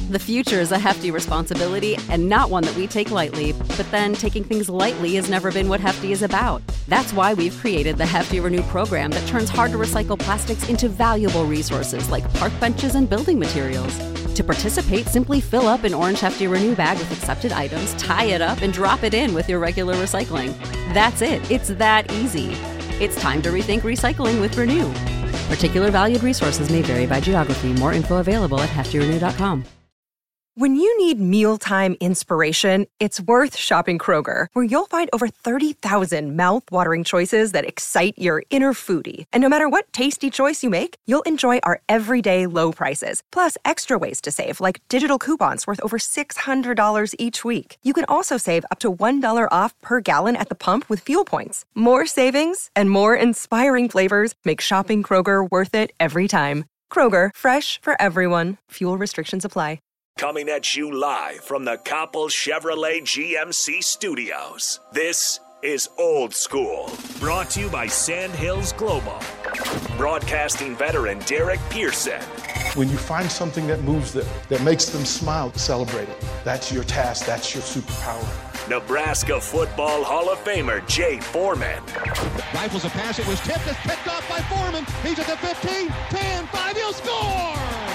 The future is a hefty responsibility and not one that we take lightly. But then taking things lightly has never been what Hefty is about. That's why we've created the Hefty Renew program that turns hard-to-recycle plastics into valuable resources like park benches and building materials. To participate, simply fill up an orange Hefty Renew bag with accepted items, tie it up, and drop it in with your regular recycling. That's it. It's that easy. It's time to rethink recycling with Renew. Particular valued resources may vary by geography. More info available at heftyrenew.com. When you need mealtime inspiration, it's worth shopping Kroger, where you'll find over 30,000 mouth-watering choices that excite your inner foodie. And no matter what tasty choice you make, you'll enjoy our everyday low prices, plus extra ways to save, like digital coupons worth over $600 each week. You can also save up to $1 off per gallon at the pump with fuel points. More savings and more inspiring flavors make shopping Kroger worth it every time. Kroger, fresh for everyone. Fuel restrictions apply. Coming at you live from the Coppel Chevrolet GMC studios. This is Old School, brought to you by Sandhills Global. Broadcasting veteran Derek Pearson. When you find something that moves them, that makes them smile, celebrate it. That's your task. That's your superpower. Nebraska Football Hall of Famer Jay Foreman. Rifles a pass. It was tipped. It's picked off by Foreman. He's at the 15, 10, 5. He'll score!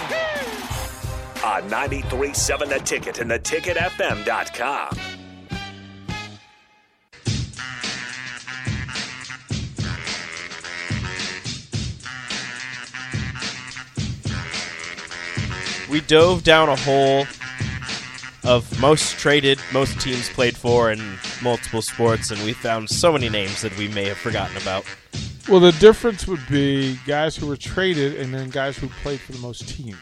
On 93.7 The Ticket and theticketfm.com. We dove down a hole of most traded, most teams played for in multiple sports, and we found so many names that we may have forgotten about. Well, the difference would be guys who were traded and then guys who played for the most teams.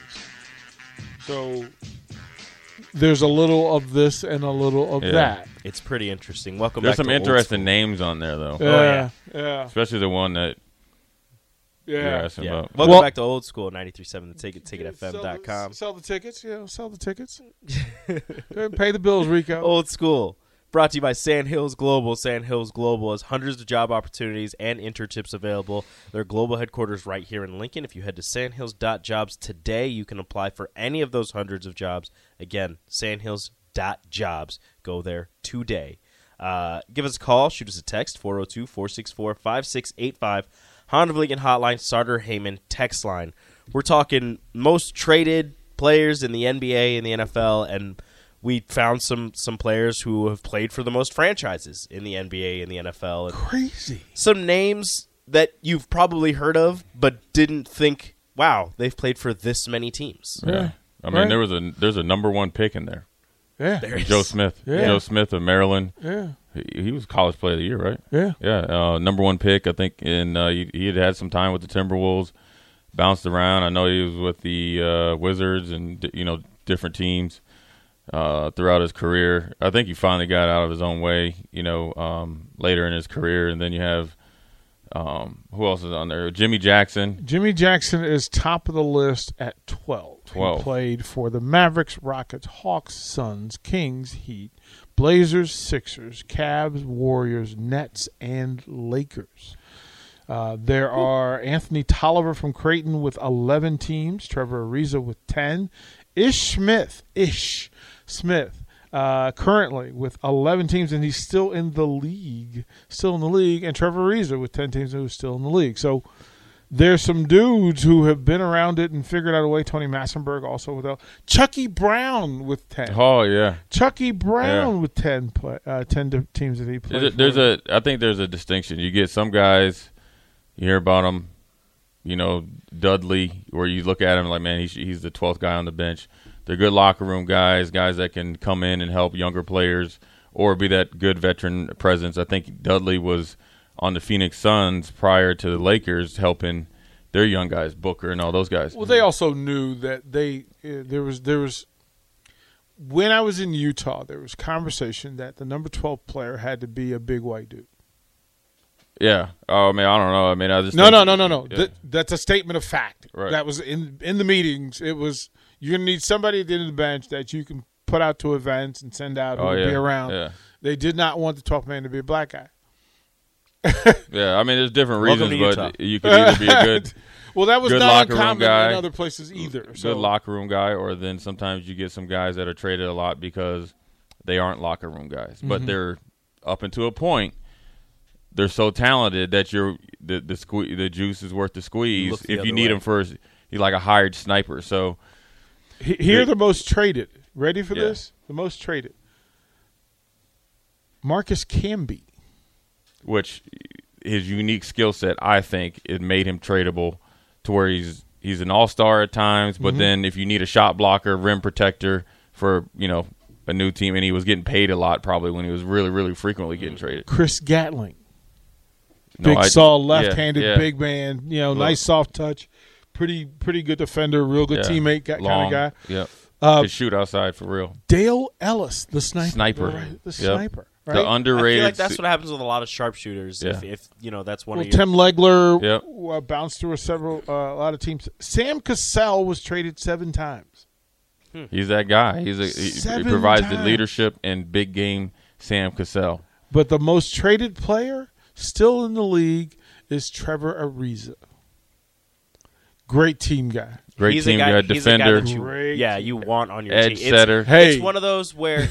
So there's a little of this and a little of that. It's pretty interesting. Welcome There's back to some interesting names on there, though. Yeah. Especially the one that you're asking about. Welcome back to Old School, 93.7 The Ticket, ticketfm.com. Sell the tickets. Sell the tickets. Pay the bills, Rico. Old School. Brought to you by Sandhills Global. Sandhills Global has hundreds of job opportunities and internships available. Their global headquarters right here in Lincoln. If you head to sandhills.jobs today, you can apply for any of those hundreds of jobs. Again, sandhills.jobs. Go there today. Give us a call. Shoot us a text, 402-464-5685. Honda of Lincoln Hotline, Sartor Heyman text line. We're talking most traded players in the NBA and the NFL, and we found some players who have played for the most franchises in the NBA and the NFL. And crazy. Some names that you've probably heard of but didn't think, wow, they've played for this many teams. Yeah. I mean, there's a number one pick in there. Yeah. Joe Smith. Yeah. Joe Smith of Maryland. Yeah. He was College Player of the Year, right? Yeah. Yeah. Number one pick, I think, and he had some time with the Timberwolves, bounced around. I know he was with the Wizards and, different teams. Throughout his career, I think he finally got out of his own way, later in his career. And then you have, who else is on there? Jimmy Jackson. Jimmy Jackson is top of the list at 12. He played for the Mavericks, Rockets, Hawks, Suns, Kings, Heat, Blazers, Sixers, Cavs, Warriors, Nets, and Lakers. There are Anthony Tolliver from Creighton with 11 teams, Trevor Ariza with 10, Ish Smith, currently with 11 teams, and he's still in the league, and Trevor Ariza with 10 teams who's still in the league. So there's some dudes who have been around it and figured out a way. Tony Massenberg also with Chucky Brown with 10. Oh, yeah. Chucky Brown with 10 teams that he played for. I think there's a distinction. You get some guys, you hear about them, Dudley, where you look at him like, man, he's the 12th guy on the bench. They're good locker room guys that can come in and help younger players or be that good veteran presence. I think Dudley was on the Phoenix Suns prior to the Lakers helping their young guys, Booker and all those guys. Well, they also knew that there was when I was in Utah, there was conversation that the number 12 player had to be a big white dude. Yeah. Oh, I mean, I don't know. I mean, I just No. Yeah. That's a statement of fact. Right. That was in the meetings. It was you're gonna need somebody at the end of the bench that you can put out to events and send out who will be around. Yeah. They did not want the 12th man to be a black guy. Yeah, I mean, there's different Welcome reasons, to but you could either be a good Well, that was good not locker room uncommon guy, in other places either. So. good locker room guy, or then sometimes you get some guys that are traded a lot because they aren't locker room guys, but they're up until a point. They're so talented that the juice is worth the squeeze if you need them first. He's like a hired sniper. So here, the most traded. Ready for this? The most traded. Marcus Camby. Which his unique skill set, I think, it made him tradable to where he's an all-star at times, but then if you need a shot blocker, rim protector for, a new team, and he was getting paid a lot probably when he was really, really frequently getting traded. Chris Gatling. Saw left-handed big man, nice soft touch, pretty good defender, real good teammate kind of guy. Yeah. Could shoot outside for real. Dale Ellis, the sniper. The sniper. Right? The underrated. I feel like that's what happens with a lot of sharpshooters. Yeah. If that's one of your. Tim Legler bounced through a lot of teams. Sam Cassell was traded 7 times. He's that guy. He provides the leadership and big game. Sam Cassell. But the most traded player still in the league is Trevor Ariza. Great team guy. Great team guy, defender. You want on your edge team. setter. It's one of those where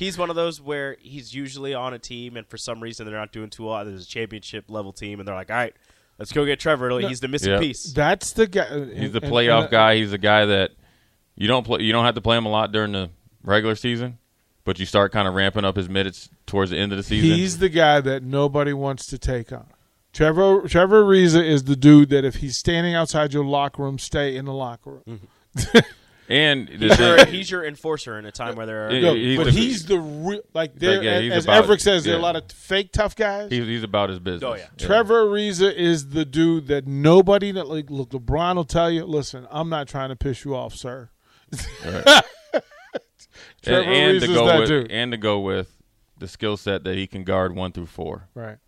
he's usually on a team, and for some reason they're not doing too well. There's a championship level team, and they're like, all right, let's go get Trevor. He's the missing piece. That's the guy. He's the playoff guy. He's the guy that you don't have to play him a lot during the regular season, but you start kind of ramping up his minutes towards the end of the season. He's the guy that nobody wants to take on. Trevor Ariza is the dude that if he's standing outside your locker room, stay in the locker room. And he's your enforcer in a time where there are. He's the real, as Everett says, there are a lot of fake tough guys. He's about his business. Oh yeah. Trevor Ariza is the dude that nobody look. LeBron will tell you, listen, I'm not trying to piss you off, sir. Right. Trevor and Ariza's that dude. And to go with the skill set that he can guard 1 through 4. Right.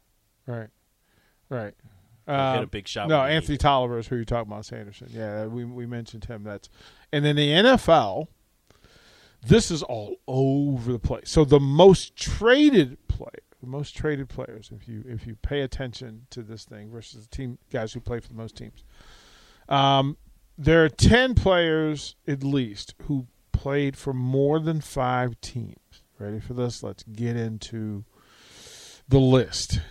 Hit a big shot. No, Anthony Tolliver is who you're talking about, Sanderson. Yeah, we mentioned him. And then the NFL, this is all over the place. So the most traded players, if you pay attention to this thing versus the team guys who play for the most teams, there are 10 players at least who played for more than 5 teams. Ready for this? Let's get into the list.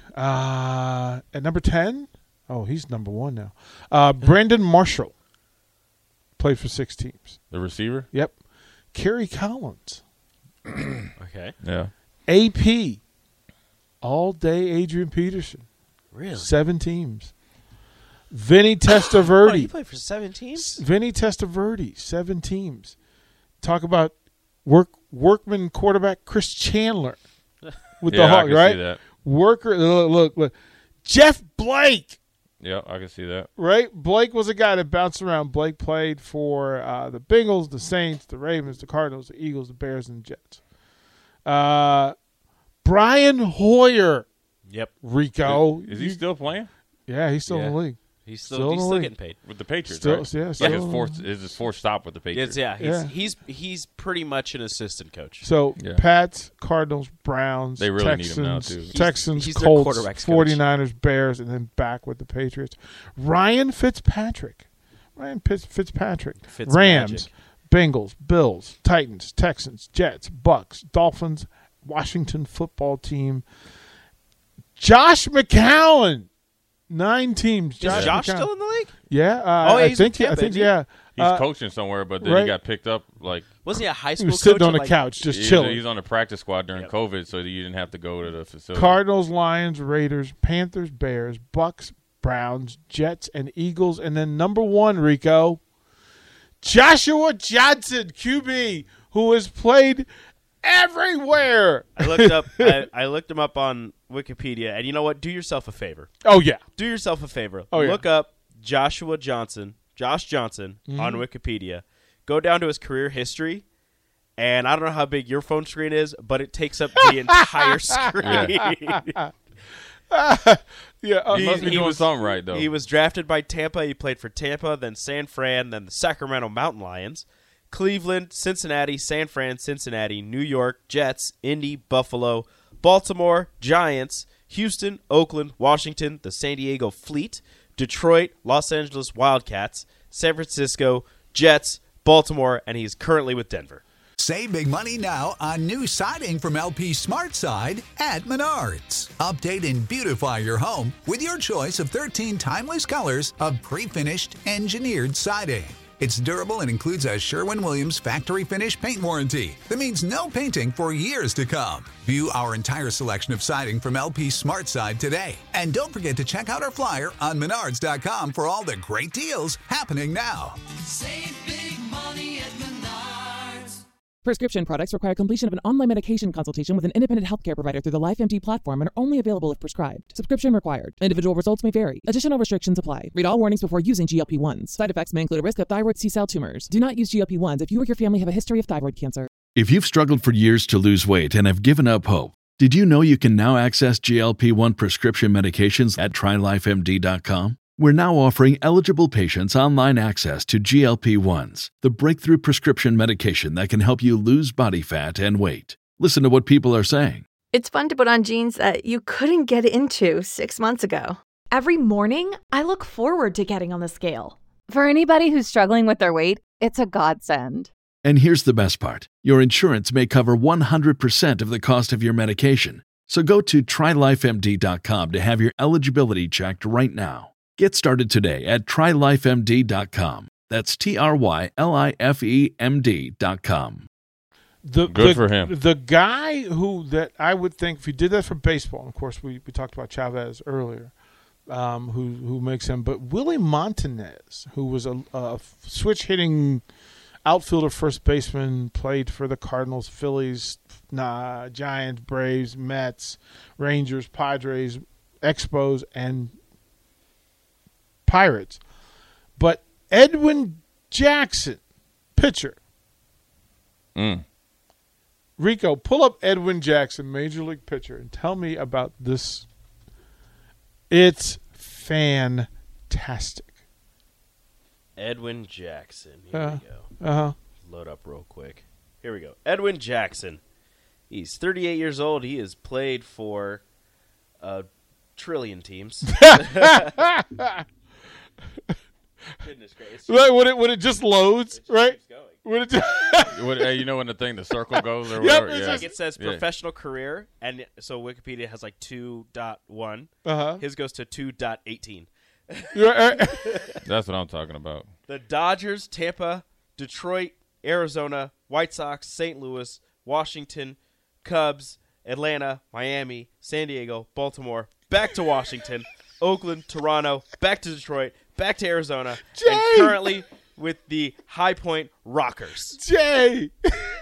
At number 10, he's number 1 now. Brandon Marshall played for 6 teams. The receiver? Yep. Kerry Collins. Okay. Yeah. AP. All day Adrian Peterson. Really? 7 teams. Vinny Testaverde. He played for 7 teams? Vinny Testaverde, 7 teams. Talk about workman quarterback Chris Chandler with the Hawks, right? See that. Worker, look. Jeff Blake. Yeah, I can see that. Right? Blake was a guy that bounced around. Blake played for the Bengals, the Saints, the Ravens, the Cardinals, the Eagles, the Bears, and the Jets. Brian Hoyer. Yep. Rico. Is he still playing? Yeah, he's still in the league. He's still getting paid with the Patriots. Still, right? Yeah, still his fourth stop with the Patriots. He's pretty much an assistant coach. So Pats, Cardinals, Browns, they really Texans, need him now too. Texans, Colts, 49ers, Bears, and then back with the Patriots. Ryan Fitzpatrick, Rams, Bengals, Bills, Titans, Texans, Jets, Bucks, Dolphins, Washington Football Team. Josh McCown. 9 teams. Is Josh still in the league? Yeah, I think yeah. He's coaching somewhere, but then he got picked up. Wasn't he a high school? He was sitting coach on the couch, just chilling. He's on the practice squad during COVID, so you didn't have to go to the facility. Cardinals, Lions, Raiders, Panthers, Bears, Bucks, Browns, Jets, and Eagles, and then number 1, Rico, Joshua Johnson, QB, who has played everywhere. I looked him up on Wikipedia, and you know what? Do yourself a favor. Oh yeah, do yourself a favor. Oh, Look up Josh Johnson on Wikipedia. Go down to his career history, and I don't know how big your phone screen is, but it takes up the entire screen. He must be doing something right though. He was drafted by Tampa. He played for Tampa, then San Fran, then the Sacramento Mountain Lions. Cleveland, Cincinnati, San Fran, Cincinnati, New York, Jets, Indy, Buffalo, Baltimore, Giants, Houston, Oakland, Washington, the San Diego Fleet, Detroit, Los Angeles Wildcats, San Francisco, Jets, Baltimore, and he's currently with Denver. Save big money now on new siding from LP SmartSide at Menards. Update and beautify your home with your choice of 13 timeless colors of pre-finished engineered siding. It's durable and includes a Sherwin-Williams factory finish paint warranty that means no painting for years to come. View our entire selection of siding from LP SmartSide today. And don't forget to check out our flyer on Menards.com for all the great deals happening now. Save big money at Menards. Prescription products require completion of an online medication consultation with an independent healthcare provider through the LifeMD platform and are only available if prescribed. Subscription required. Individual results may vary. Additional restrictions apply. Read all warnings before using GLP-1s. Side effects may include a risk of thyroid C-cell tumors. Do not use GLP-1s if you or your family have a history of thyroid cancer. If you've struggled for years to lose weight and have given up hope, did you know you can now access GLP-1 prescription medications at TryLifeMD.com? We're now offering eligible patients online access to GLP-1s, the breakthrough prescription medication that can help you lose body fat and weight. Listen to what people are saying. It's fun to put on jeans that you couldn't get into 6 months ago. Every morning, I look forward to getting on the scale. For anybody who's struggling with their weight, it's a godsend. And here's the best part. Your insurance may cover 100% of the cost of your medication. So go to TryLifeMD.com to have your eligibility checked right now. Get started today at TryLifeMD.com. That's TryLifeMD.com. Good for him. The guy that I would think, if he did that for baseball, and of course we talked about Chavez earlier, who makes him, but Willie Montanez, who was a switch-hitting outfielder, first baseman, played for the Cardinals, Phillies, Giants, Braves, Mets, Rangers, Padres, Expos, and Pirates. But Edwin Jackson, pitcher. Rico, pull up Edwin Jackson, Major League pitcher, and tell me about this. It's fantastic. Edwin Jackson. Here we go. Load up real quick. Here we go. Edwin Jackson. He's 38 years old. He has played for a trillion teams. Goodness gracious. Right, when it just loads, right? When it you know when the circle goes or yep, whatever? It says professional career, and so Wikipedia has like 2.1. His goes to 2.18. That's what I'm talking about. The Dodgers, Tampa, Detroit, Arizona, White Sox, St. Louis, Washington, Cubs, Atlanta, Miami, San Diego, Baltimore, back to Washington, Oakland, Toronto, back to Detroit, back to Arizona, and currently with the High Point Rockers. Jay!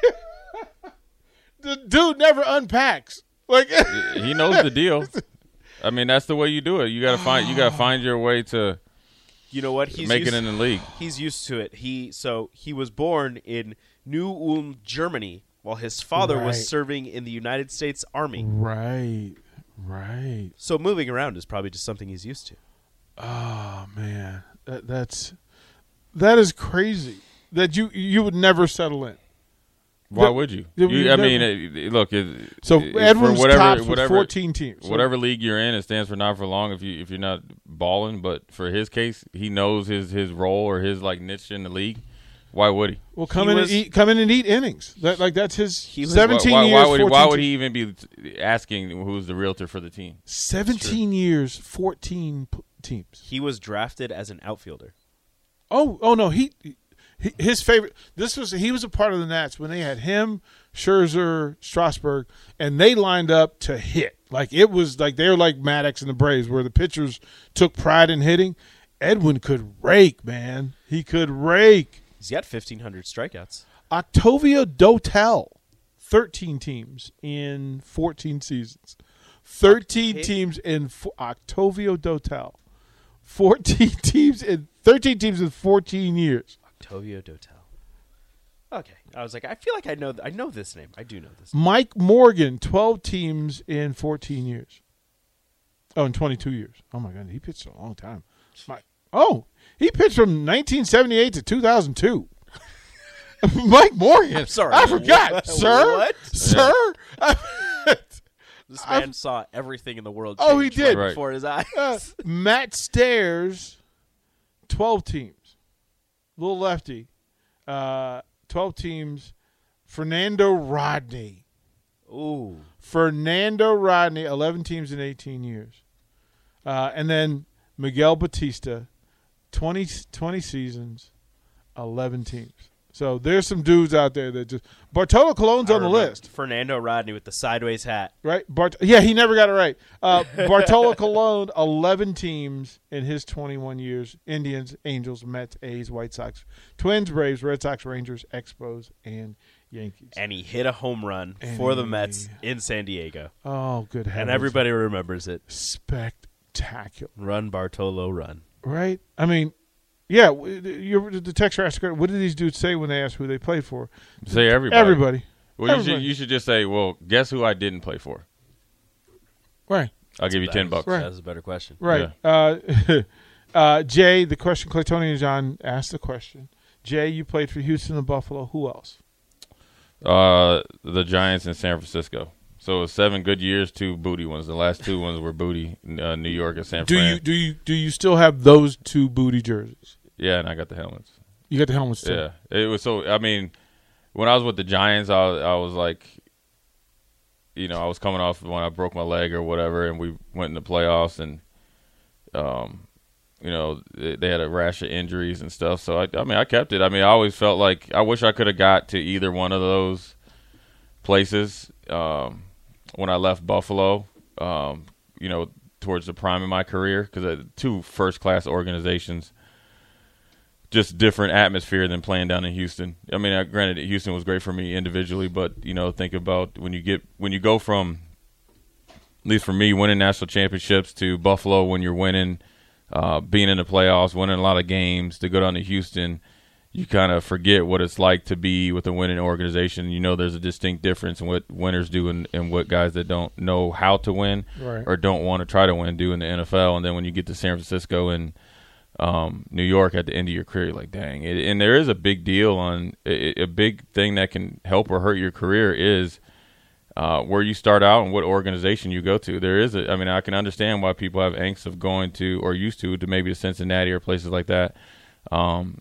The dude never unpacks. Like he knows the deal. I mean, that's the way you do it. You gotta find your way to You know what? He's make it in the league. He's used to it. He was born in New-Ulm, Germany, while his father was serving in the United States Army. Right. So moving around is probably just something he's used to. Oh man, that is crazy. That you would never settle in. Why would you? Look. So Edwin's tops with 14 teams. Whatever league you're in, it stands for not for long. If you're not balling, but for his case, he knows his role or his niche in the league. Why would he? Well, come in and eat innings. That's his 17 years. Why would he even be asking who's the realtor for the team? 17 years, 14 teams. He was drafted as an outfielder. Oh no, his favorite. He was a part of the Nats when they had him, Scherzer, Strasburg, and they lined up to hit. It was like they were like Maddox and the Braves, where the pitchers took pride in hitting. Edwin could rake, man. He could rake. He's got 1,500 strikeouts. Octavio Dotel, 13 teams in 14 seasons. 13 teams in Octavio Dotel. 13 teams in 14 years. Octavio Dotel. Okay. I was like, I feel like I know this name. I do know this name. Mike Morgan, 12 teams in 14 years. Oh, in 22 years. Oh, my God. He pitched a long time. He pitched from 1978 to 2002. Mike Morgan. I'm sorry. I forgot. What? Sir? What? Sir? This man saw everything in the world. Oh, he did right before his eyes. Matt Stairs, 12 teams, little lefty, 12 teams. Fernando Rodney. Ooh, Fernando Rodney, 11 teams in 18 years, and then Miguel Batista, 20 seasons, 11 teams. So there's some dudes out there that just – Bartolo Colon's on the list. Fernando Rodney with the sideways hat. Right? He never got it right. Bartolo Colon, 11 teams in his 21 years. Indians, Angels, Mets, A's, White Sox, Twins, Braves, Red Sox, Rangers, Expos, and Yankees. And he hit a home run for the Mets in San Diego. Oh, good heavens. And everybody remembers it. Spectacular. Run, Bartolo, run. Right? I mean – yeah, the texter asked, what did these dudes say when they asked who they played for? Say everybody. Everybody. Well, everybody. You should just say, well, guess who I didn't play for? Right. I'll give you $10. Right. That's a better question. Right. Yeah. Jay, the question, Claytonian and John asked the question. Jay, you played for Houston and Buffalo. Who else? The Giants in San Francisco. So it was 7 good years, 2 booty ones. The last 2 ones were booty, New York and San Fran. Do you still have those 2 booty jerseys? Yeah, and I got the helmets. You got the helmets too? Yeah. It was so. I mean, when I was with the Giants, I was like, I was coming off when I broke my leg or whatever, and we went in the playoffs, and they had a rash of injuries and stuff. So I kept it. I mean, I always felt like I wish I could have got to either one of those places. When I left Buffalo, towards the prime of my career, because 2 first-class organizations, just different atmosphere than playing down in Houston. I mean, granted, Houston was great for me individually, but, think about when you go from, at least for me, winning national championships to Buffalo when you're winning, being in the playoffs, winning a lot of games, to go down to Houston, you kind of forget what it's like to be with a winning organization. There's a distinct difference in what winners do and what guys that don't know how to win or don't want to try to win do in the NFL. And then when you get to San Francisco and New York at the end of your career, you're like, dang. And there is a big deal on a big thing that can help or hurt your career is where you start out and what organization you go to. There is I can understand why people have angst of going to or used to maybe to Cincinnati or places like that. If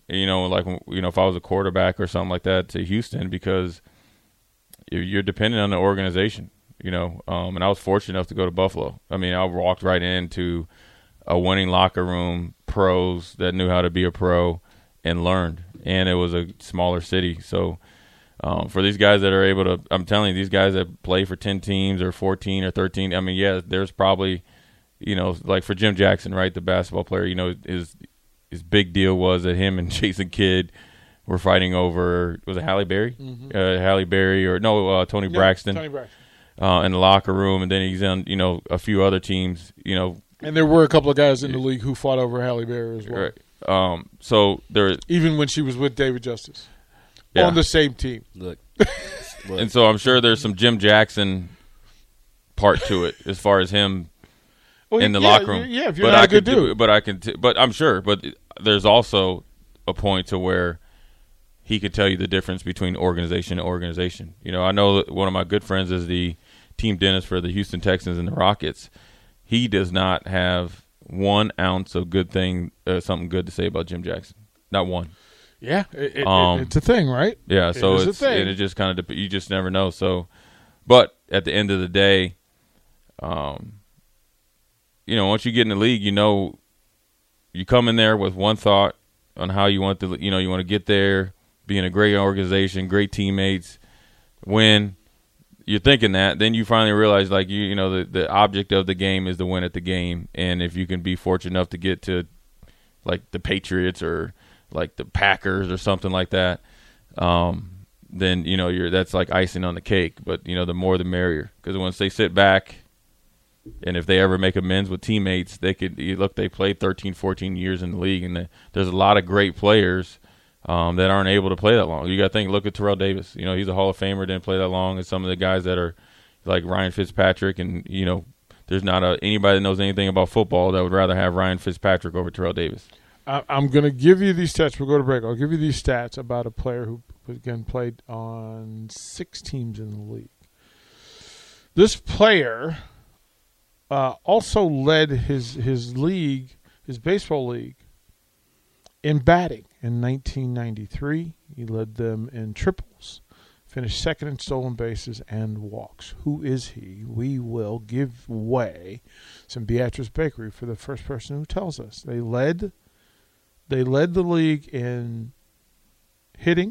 I was a quarterback or something like that to Houston, because you're dependent on the organization, and I was fortunate enough to go to Buffalo. I mean, I walked right into a winning locker room, pros that knew how to be a pro and learned, and it was a smaller city. So for these guys that are able to, I'm telling you, these guys that play for 10 teams or 14 or 13, I mean, yeah, there's probably, like for Jim Jackson, right, the basketball player, his big deal was that him and Jason Kidd were fighting over, was it Halle Berry? Mm-hmm. Halle Berry Tony Braxton. Tony Braxton. In the locker room, and then he's on, a few other teams, And there were a couple of guys in the league who fought over Halle Berry as well. Right. So there, even when she was with David Justice on the same team. Look. And so I'm sure there's some Jim Jackson part to it as far as him in the locker room. Yeah, if you're not a good dude. But I'm sure. But there's also a point to where he could tell you the difference between organization and organization. I know that one of my good friends is the team dentist for the Houston Texans and the Rockets. He does not have 1 ounce of something good to say about Jim Jackson. Not one. Yeah, it's a thing, right? Yeah, so it's a thing. And it just kind of you just never know. So, but at the end of the day, once you get in the league, you come in there with one thought on how you want to, you want to get there, be in a great organization, great teammates, win. You're thinking that, then you finally realize, like, the object of the game is to win at the game, and if you can be fortunate enough to get to, like, the Patriots or like the Packers or something like that, then that's like icing on the cake. But the more the merrier, because once they sit back, and if they ever make amends with teammates, they played 13, 14 years in the league, and there's a lot of great players that aren't able to play that long. You got to think, look at Terrell Davis. He's a Hall of Famer, didn't play that long. And some of the guys that are like Ryan Fitzpatrick, and there's not anybody that knows anything about football that would rather have Ryan Fitzpatrick over Terrell Davis. I'm going to give you these stats. We'll go to break. I'll give you these stats about a player who, again, played on 6 teams in the league. This player also led his league, his baseball league, in batting. In 1993, he led them in triples, finished second in stolen bases and walks. Who is he? We will give away some Beatrice Bakery for the first person who tells us. They led the league in hitting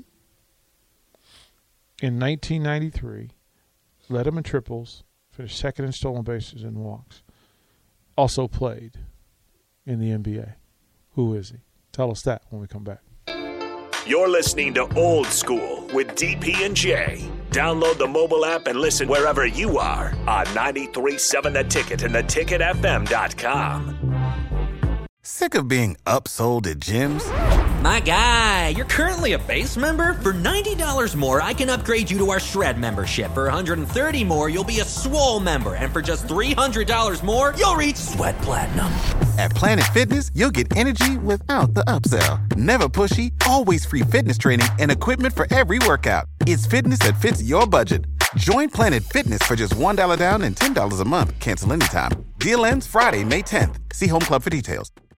in 1993, led them in triples, finished second in stolen bases and walks. Also played in the NBA. Who is he? Tell us that when we come back. You're listening to Old School with DP and J. Download the mobile app and listen wherever you are on 93.7 The Ticket and theticketfm.com. Sick of being upsold at gyms? My guy, you're currently a base member? For $90 more, I can upgrade you to our Shred membership. For $130 more, you'll be a Swole member. And for just $300 more, you'll reach Sweat Platinum. At Planet Fitness, you'll get energy without the upsell. Never pushy, always free fitness training and equipment for every workout. It's fitness that fits your budget. Join Planet Fitness for just $1 down and $10 a month. Cancel anytime. Deal ends Friday, May 10th. See Home Club for details.